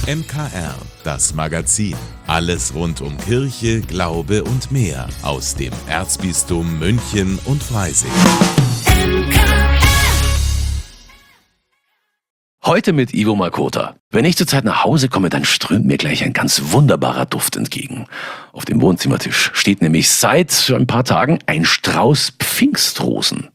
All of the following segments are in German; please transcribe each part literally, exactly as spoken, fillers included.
M K R, das Magazin. Alles rund um Kirche, Glaube und mehr aus dem Erzbistum München und Freising. Heute mit Ivo Makota. Wenn ich zurzeit nach Hause komme, dann strömt mir gleich ein ganz wunderbarer Duft entgegen. Auf dem Wohnzimmertisch steht nämlich seit ein paar Tagen ein Strauß Pfingstrosen.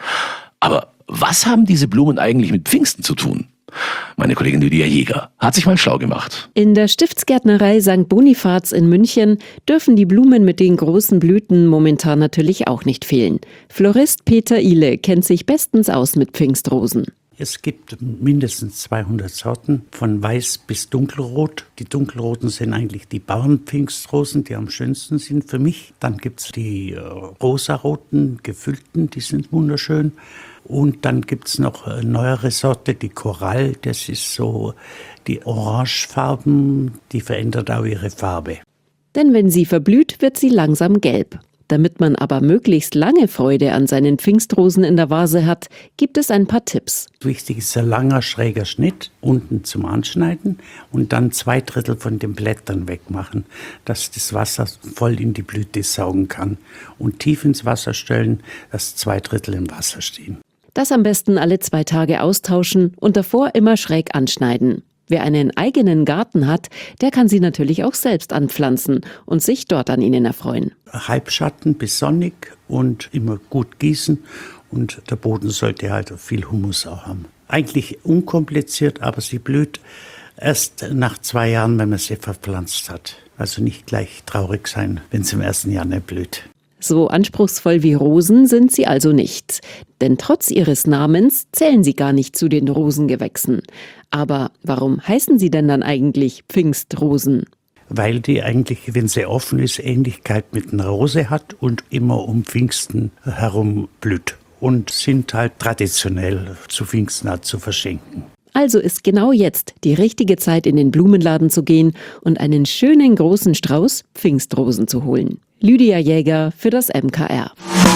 Aber was haben diese Blumen eigentlich mit Pfingsten zu tun? Meine Kollegin Lydia Jäger hat sich mal schlau gemacht. In der Stiftsgärtnerei Sankt Bonifaz in München dürfen die Blumen mit den großen Blüten momentan natürlich auch nicht fehlen. Florist Peter Ihle kennt sich bestens aus mit Pfingstrosen. Es gibt mindestens zweihundert Sorten, von weiß bis dunkelrot. Die dunkelroten sind eigentlich die Bauernpfingstrosen, die am schönsten sind für mich. Dann gibt es die äh, rosaroten, gefüllten, die sind wunderschön. Und dann gibt es noch eine neuere Sorte, die Korall. Das ist so die Orangefarben, die verändert auch ihre Farbe. Denn wenn sie verblüht, wird sie langsam gelb. Damit man aber möglichst lange Freude an seinen Pfingstrosen in der Vase hat, gibt es ein paar Tipps. Wichtig ist ein langer, schräger Schnitt, unten zum Anschneiden und dann zwei Drittel von den Blättern wegmachen, dass das Wasser voll in die Blüte saugen kann. Und tief ins Wasser stellen, dass zwei Drittel im Wasser stehen. Das am besten alle zwei Tage austauschen und davor immer schräg anschneiden. Wer einen eigenen Garten hat, der kann sie natürlich auch selbst anpflanzen und sich dort an ihnen erfreuen. Halbschatten bis sonnig und immer gut gießen und der Boden sollte halt viel Humus auch haben. Eigentlich unkompliziert, aber sie blüht erst nach zwei Jahren, wenn man sie verpflanzt hat. Also nicht gleich traurig sein, wenn sie im ersten Jahr nicht blüht. So anspruchsvoll wie Rosen sind sie also nicht. Denn trotz ihres Namens zählen sie gar nicht zu den Rosengewächsen. Aber warum heißen sie denn dann eigentlich Pfingstrosen? Weil die eigentlich, wenn sie offen ist, Ähnlichkeit mit einer Rose hat und immer um Pfingsten herum blüht. Und sind halt traditionell zu Pfingsten zu verschenken. Also ist genau jetzt die richtige Zeit, in den Blumenladen zu gehen und einen schönen großen Strauß Pfingstrosen zu holen. Lydia Jäger für das M K R.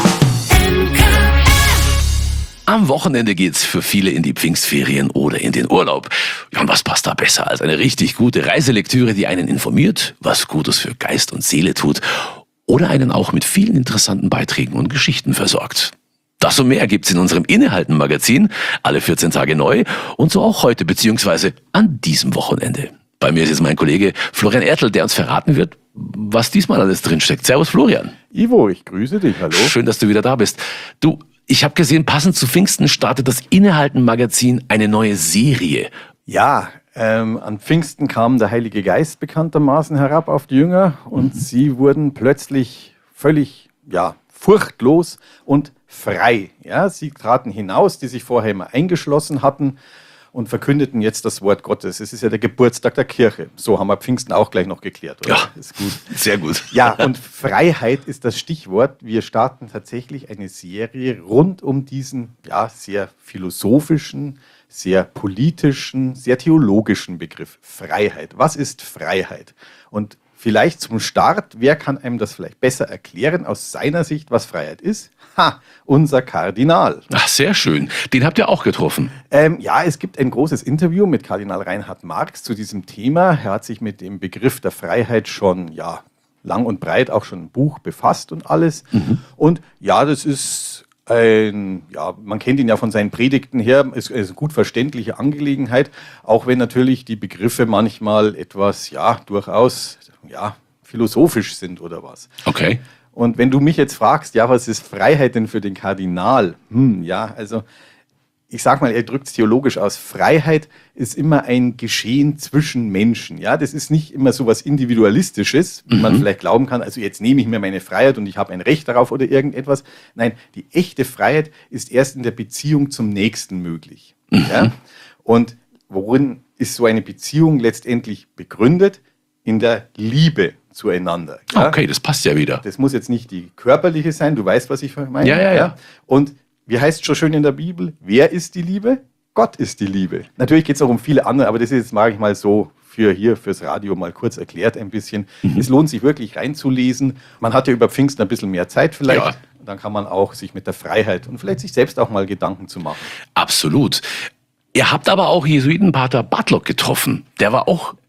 Am Wochenende geht's für viele in die Pfingstferien oder in den Urlaub. Ja, und was passt da besser als eine richtig gute Reiselektüre, die einen informiert, was Gutes für Geist und Seele tut oder einen auch mit vielen interessanten Beiträgen und Geschichten versorgt. Das und mehr gibt's in unserem Innehalten-Magazin, alle vierzehn Tage neu und so auch heute beziehungsweise an diesem Wochenende. Bei mir ist jetzt mein Kollege Florian Ertl, der uns verraten wird, was diesmal alles drinsteckt. Servus Florian. Ivo, ich grüße dich, hallo. Schön, dass du wieder da bist. Du, ich habe gesehen, passend zu Pfingsten startet das Innehalten-Magazin eine neue Serie. Ja, ähm, an Pfingsten kam der Heilige Geist bekanntermaßen herab auf die Jünger und mhm. sie wurden plötzlich völlig, ja, furchtlos und frei. Ja, sie traten hinaus, die sich vorher immer eingeschlossen hatten und verkündeten jetzt das Wort Gottes. Es ist ja der Geburtstag der Kirche. So haben wir Pfingsten auch gleich noch geklärt, oder? Ja, ist gut. Sehr gut. Ja, und Freiheit ist das Stichwort. Wir starten tatsächlich eine Serie rund um diesen ja, sehr philosophischen, sehr politischen, sehr theologischen Begriff Freiheit. Was ist Freiheit? Und vielleicht zum Start, wer kann einem das vielleicht besser erklären aus seiner Sicht, was Freiheit ist? Ha, unser Kardinal. Ach, sehr schön. Den habt ihr auch getroffen. Ähm, ja, es gibt ein großes Interview mit Kardinal Reinhard Marx zu diesem Thema. Er hat sich mit dem Begriff der Freiheit schon ja, lang und breit auch schon ein Buch befasst und alles. Mhm. Und ja, das ist ein, ja, man kennt ihn ja von seinen Predigten her, ist, ist eine gut verständliche Angelegenheit, auch wenn natürlich die Begriffe manchmal etwas, ja, durchaus, ja, philosophisch sind oder was. Okay. Und wenn du mich jetzt fragst, ja, was ist Freiheit denn für den Kardinal? Hm, ja, also ich sag mal, er drückt es theologisch aus. Freiheit ist immer ein Geschehen zwischen Menschen. Ja, das ist nicht immer so was Individualistisches, wie mhm. man vielleicht glauben kann. Also jetzt nehme ich mir meine Freiheit und ich habe ein Recht darauf oder irgendetwas. Nein, die echte Freiheit ist erst in der Beziehung zum Nächsten möglich. Mhm. Ja? Und worin ist so eine Beziehung letztendlich begründet? In der Liebe zueinander. Ja? Okay, das passt ja wieder. Das muss jetzt nicht die körperliche sein, du weißt, was ich meine. Ja, ja, ja. Und wie heißt es schon schön in der Bibel? Wer ist die Liebe? Gott ist die Liebe. Natürlich geht es auch um viele andere, aber das ist jetzt, mag ich mal so für hier, fürs Radio mal kurz erklärt ein bisschen. Mhm. Es lohnt sich wirklich reinzulesen. Man hat ja über Pfingsten ein bisschen mehr Zeit vielleicht. Ja. Dann kann man auch sich mit der Freiheit und vielleicht sich selbst auch mal Gedanken zu machen. Absolut. Ihr habt aber auch Jesuitenpater Bartlock getroffen. Der war auch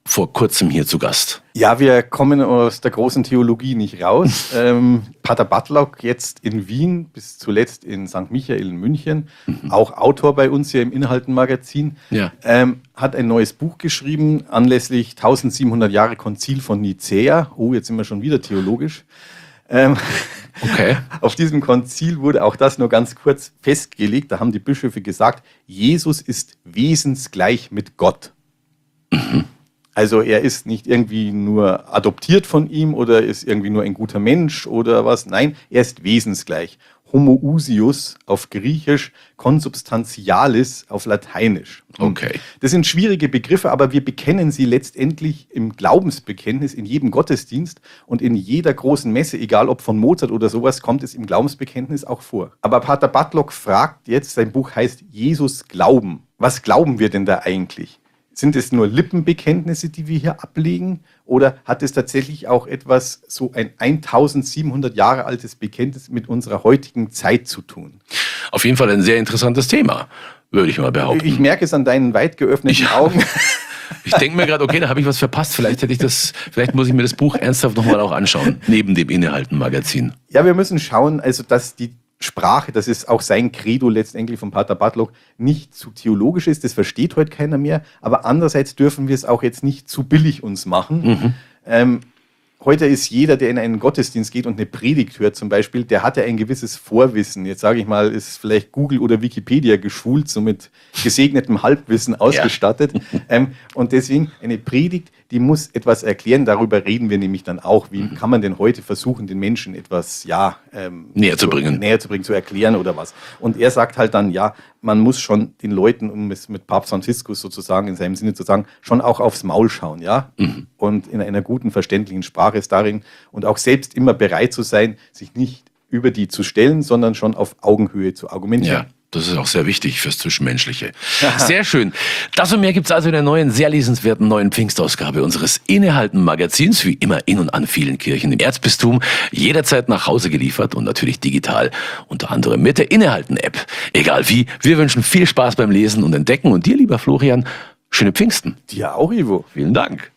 vor kurzem hier zu Gast. Ja, wir kommen aus der großen Theologie nicht raus. ähm, Pater Bartlock jetzt in Wien, bis zuletzt in Sankt Michael in München, mhm. auch Autor bei uns hier im Inhaltenmagazin, ja. ähm, hat ein neues Buch geschrieben, anlässlich tausendsiebenhundert Jahre Konzil von Nicäa. Oh, jetzt sind wir schon wieder theologisch. Ähm, okay. Auf diesem Konzil wurde auch das nur ganz kurz festgelegt. Da haben die Bischöfe gesagt, Jesus ist wesensgleich mit Gott. Mhm. Also er ist nicht irgendwie nur adoptiert von ihm oder ist irgendwie nur ein guter Mensch oder was. Nein, er ist wesensgleich. Homoousios auf Griechisch, consubstantialis auf Lateinisch. Okay. Das sind schwierige Begriffe, aber wir bekennen sie letztendlich im Glaubensbekenntnis, in jedem Gottesdienst und in jeder großen Messe, egal ob von Mozart oder sowas, kommt es im Glaubensbekenntnis auch vor. Aber Pater Bartlock fragt jetzt, sein Buch heißt Jesus Glauben. Was glauben wir denn da eigentlich? Sind es nur Lippenbekenntnisse, die wir hier ablegen? Oder hat es tatsächlich auch etwas, so ein eintausendsiebenhundert Jahre altes Bekenntnis mit unserer heutigen Zeit zu tun? Auf jeden Fall ein sehr interessantes Thema, würde ich mal behaupten. Ich merke es an deinen weit geöffneten ich, Augen. Ich denke mir gerade, okay, da habe ich was verpasst. Vielleicht hätte ich das, vielleicht muss ich mir das Buch ernsthaft nochmal auch anschauen, neben dem Innehalten-Magazin. Ja, wir müssen schauen, also dass die Sprache, das ist auch sein Credo letztendlich von Pater Bartlock, nicht zu theologisch ist, das versteht heute keiner mehr, aber andererseits dürfen wir es auch jetzt nicht zu billig uns machen. Mhm. Ähm, heute ist jeder, der in einen Gottesdienst geht und eine Predigt hört zum Beispiel, der hat ja ein gewisses Vorwissen. Jetzt sage ich mal, ist vielleicht Google oder Wikipedia geschult, so mit gesegnetem Halbwissen ausgestattet. Ja. Ähm, und deswegen eine Predigt, die muss etwas erklären, darüber reden wir nämlich dann auch. Wie mhm. kann man denn heute versuchen, den Menschen etwas ja, ähm, näher zu bringen, so, näher zu bringen, zu erklären oder was. Und er sagt halt dann, ja, man muss schon den Leuten, um es mit Papst Franziskus sozusagen in seinem Sinne zu sagen, schon auch aufs Maul schauen, ja. Mhm. Und in einer guten, verständlichen Sprache ist darin und auch selbst immer bereit zu sein, sich nicht über die zu stellen, sondern schon auf Augenhöhe zu argumentieren. Ja. Das ist auch sehr wichtig fürs Zwischenmenschliche. Sehr schön. Das und mehr gibt's also in der neuen, sehr lesenswerten neuen Pfingstausgabe unseres Innehalten-Magazins. Wie immer in und an vielen Kirchen im Erzbistum. Jederzeit nach Hause geliefert und natürlich digital. Unter anderem mit der Innehalten-App. Egal wie, wir wünschen viel Spaß beim Lesen und Entdecken. Und dir, lieber Florian, schöne Pfingsten. Dir auch, Ivo. Vielen Dank.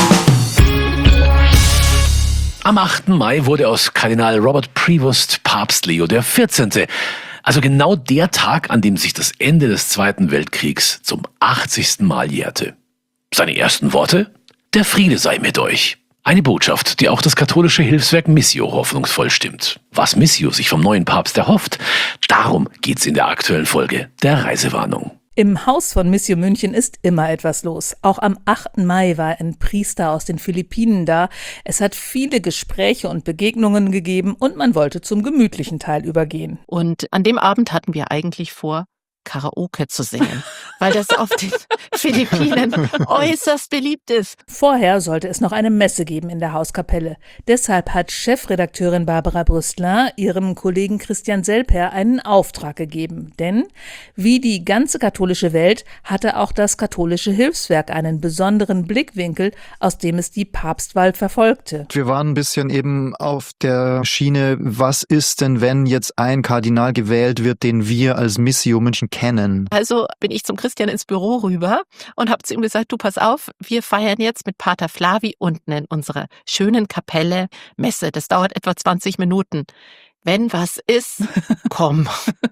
Am achten Mai wurde aus Kardinal Robert Prevost Papst Leo der vierzehnte. Also genau der Tag, an dem sich das Ende des Zweiten Weltkriegs zum achtzigsten Mal jährte. Seine ersten Worte? Der Friede sei mit euch. Eine Botschaft, die auch das katholische Hilfswerk Missio hoffnungsvoll stimmt. Was Missio sich vom neuen Papst erhofft, darum geht's in der aktuellen Folge der Reisewarnung. Im Haus von Missio München ist immer etwas los. Auch am achten Mai war ein Priester aus den Philippinen da. Es hat viele Gespräche und Begegnungen gegeben und man wollte zum gemütlichen Teil übergehen. Und an dem Abend hatten wir eigentlich vor, Karaoke zu singen, weil das auf den Philippinen äußerst beliebt ist. Vorher sollte es noch eine Messe geben in der Hauskapelle. Deshalb hat Chefredakteurin Barbara Brüstler ihrem Kollegen Christian Selper einen Auftrag gegeben. Denn wie die ganze katholische Welt hatte auch das katholische Hilfswerk einen besonderen Blickwinkel, aus dem es die Papstwahl verfolgte. Wir waren ein bisschen eben auf der Schiene, was ist denn, wenn jetzt ein Kardinal gewählt wird, den wir als Missio München kennen. Also bin ich zum Christian ins Büro rüber und habe zu ihm gesagt, du pass auf, wir feiern jetzt mit Pater Flavi unten in unserer schönen Kapelle Messe. Das dauert etwa zwanzig Minuten. Wenn was ist, komm.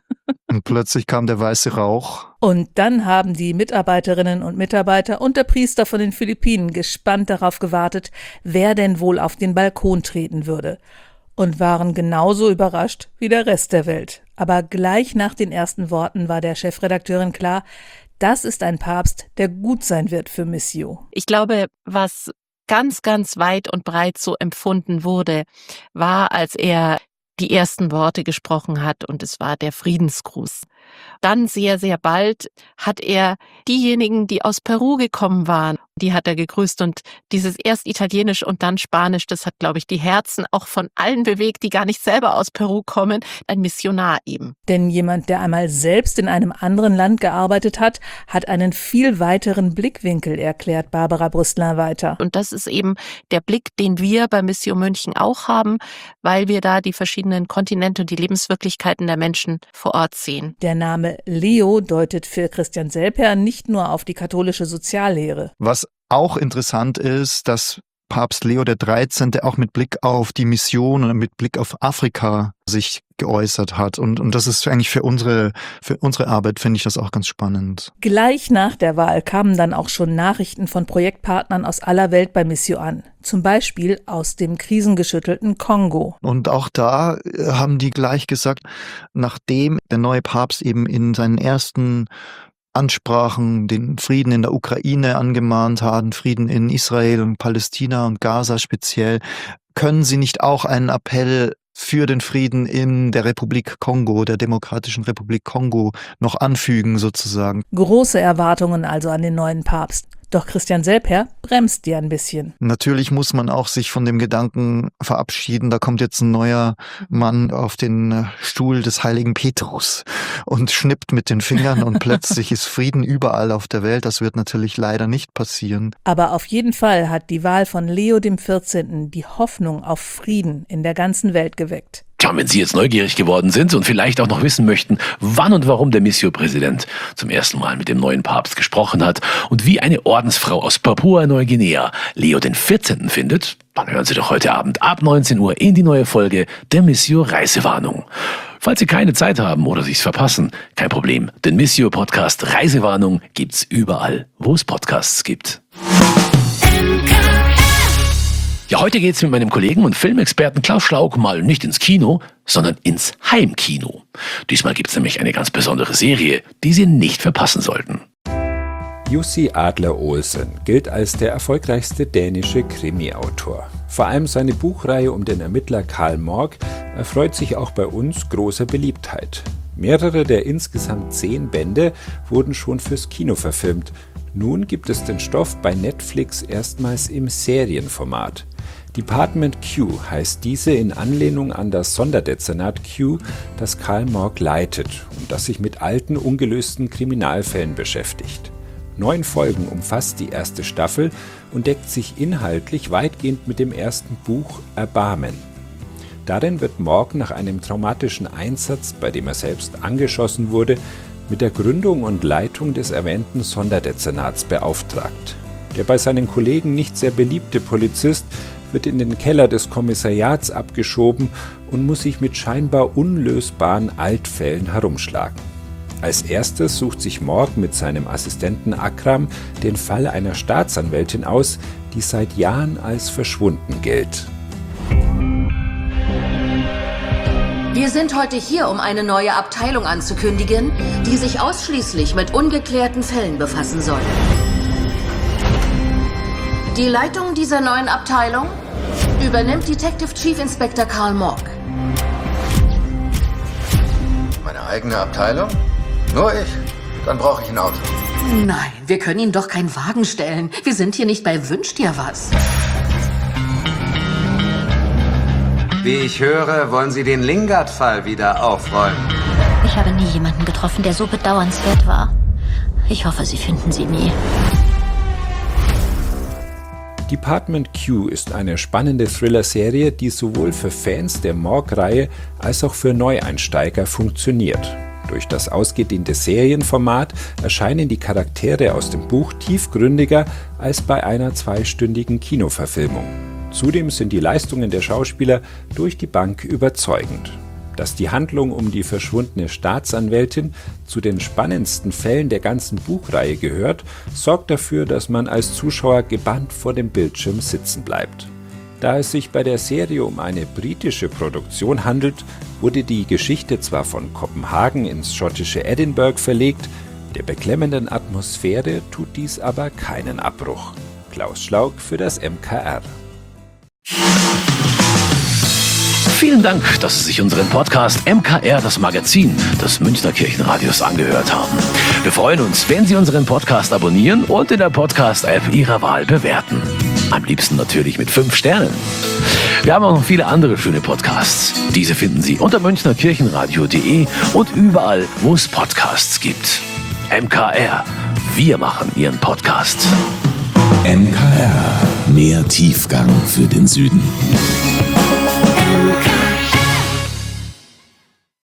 Und plötzlich kam der weiße Rauch. Und dann haben die Mitarbeiterinnen und Mitarbeiter und der Priester von den Philippinen gespannt darauf gewartet, wer denn wohl auf den Balkon treten würde. Und waren genauso überrascht wie der Rest der Welt. Aber gleich nach den ersten Worten war der Chefredakteurin klar, das ist ein Papst, der gut sein wird für Missio. Ich glaube, was ganz, ganz weit und breit so empfunden wurde, war, als er die ersten Worte gesprochen hat und es war der Friedensgruß. Dann sehr, sehr bald hat er diejenigen, die aus Peru gekommen waren, die hat er gegrüßt und dieses erst Italienisch und dann Spanisch, das hat, glaube ich, die Herzen auch von allen bewegt, die gar nicht selber aus Peru kommen. Ein Missionar eben. Denn jemand, der einmal selbst in einem anderen Land gearbeitet hat, hat einen viel weiteren Blickwinkel, erklärt Barbara Brüstler weiter. Und das ist eben der Blick, den wir bei Missio München auch haben, weil wir da die verschiedenen Kontinente und die Lebenswirklichkeiten der Menschen vor Ort sehen. Der Name Leo deutet für Christian Selper nicht nur auf die katholische Soziallehre. Was auch interessant ist, dass Papst Leo der dreizehnte auch mit Blick auf die Mission und mit Blick auf Afrika sich geäußert hat. Und, und das ist eigentlich für unsere, für unsere Arbeit, finde ich das auch ganz spannend. Gleich nach der Wahl kamen dann auch schon Nachrichten von Projektpartnern aus aller Welt bei Missio an. Zum Beispiel aus dem krisengeschüttelten Kongo. Und auch da haben die gleich gesagt, nachdem der neue Papst eben in seinen ersten Ansprachen den Frieden in der Ukraine angemahnt haben, Frieden in Israel und Palästina und Gaza speziell, können sie nicht auch einen Appell für den Frieden in der Republik Kongo, der Demokratischen Republik Kongo, noch anfügen sozusagen. Große Erwartungen also an den neuen Papst. Doch Christian Selper bremst die ein bisschen. Natürlich muss man auch sich von dem Gedanken verabschieden, da kommt jetzt ein neuer Mann auf den Stuhl des heiligen Petrus und schnippt mit den Fingern und plötzlich ist Frieden überall auf der Welt. Das wird natürlich leider nicht passieren. Aber auf jeden Fall hat die Wahl von Leo dem vierzehnten die Hoffnung auf Frieden in der ganzen Welt geweckt. Tja, wenn Sie jetzt neugierig geworden sind und vielleicht auch noch wissen möchten, wann und warum der Missio-Präsident zum ersten Mal mit dem neuen Papst gesprochen hat und wie eine Ordensfrau aus Papua-Neuguinea Leo den vierzehnten findet, dann hören Sie doch heute Abend ab neunzehn Uhr in die neue Folge der Missio-Reisewarnung. Falls Sie keine Zeit haben oder sich's verpassen, kein Problem. Den Missio-Podcast Reisewarnung gibt's überall, wo es Podcasts gibt. Ja, heute geht's mit meinem Kollegen und Filmexperten Klaus Schlauch mal nicht ins Kino, sondern ins Heimkino. Diesmal gibt's nämlich eine ganz besondere Serie, die Sie nicht verpassen sollten. Jussi Adler-Olsen gilt als der erfolgreichste dänische Krimi-Autor. Vor allem seine Buchreihe um den Ermittler Karl Morg erfreut sich auch bei uns großer Beliebtheit. Mehrere der insgesamt zehn Bände wurden schon fürs Kino verfilmt. Nun gibt es den Stoff bei Netflix erstmals im Serienformat. Department Q heißt diese in Anlehnung an das Sonderdezernat Q, das Karl Morg leitet und das sich mit alten, ungelösten Kriminalfällen beschäftigt. Neun Folgen umfasst die erste Staffel und deckt sich inhaltlich weitgehend mit dem ersten Buch Erbarmen. Darin wird Morg nach einem traumatischen Einsatz, bei dem er selbst angeschossen wurde, mit der Gründung und Leitung des erwähnten Sonderdezernats beauftragt. Der bei seinen Kollegen nicht sehr beliebte Polizist wird in den Keller des Kommissariats abgeschoben und muss sich mit scheinbar unlösbaren Altfällen herumschlagen. Als erstes sucht sich Morg mit seinem Assistenten Akram den Fall einer Staatsanwältin aus, die seit Jahren als verschwunden gilt. Wir sind heute hier, um eine neue Abteilung anzukündigen, die sich ausschließlich mit ungeklärten Fällen befassen soll. Die Leitung dieser neuen Abteilung übernimmt Detective Chief Inspector Karl Morg. Meine eigene Abteilung? Nur ich? Dann brauche ich ein Auto. Nein, wir können Ihnen doch keinen Wagen stellen. Wir sind hier nicht bei Wünsch dir was. Wie ich höre, wollen Sie den Lingard-Fall wieder aufräumen. Ich habe nie jemanden getroffen, der so bedauernswert war. Ich hoffe, Sie finden sie nie. Department Q ist eine spannende Thriller-Serie, die sowohl für Fans der Morg-Reihe als auch für Neueinsteiger funktioniert. Durch das ausgedehnte Serienformat erscheinen die Charaktere aus dem Buch tiefgründiger als bei einer zweistündigen Kinoverfilmung. Zudem sind die Leistungen der Schauspieler durch die Bank überzeugend. Dass die Handlung um die verschwundene Staatsanwältin zu den spannendsten Fällen der ganzen Buchreihe gehört, sorgt dafür, dass man als Zuschauer gebannt vor dem Bildschirm sitzen bleibt. Da es sich bei der Serie um eine britische Produktion handelt, wurde die Geschichte zwar von Kopenhagen ins schottische Edinburgh verlegt, der beklemmenden Atmosphäre tut dies aber keinen Abbruch. Klaus Schlauch für das M K R. Vielen Dank, dass Sie sich unseren Podcast M K R, das Magazin des Münchner Kirchenradios, angehört haben. Wir freuen uns, wenn Sie unseren Podcast abonnieren und in der Podcast-App Ihrer Wahl bewerten. Am liebsten natürlich mit fünf Sternen. Wir haben auch noch viele andere schöne Podcasts. Diese finden Sie unter münchnerkirchenradio punkt de und überall, wo es Podcasts gibt. M K R, wir machen Ihren Podcast. M K R, mehr Tiefgang für den Süden.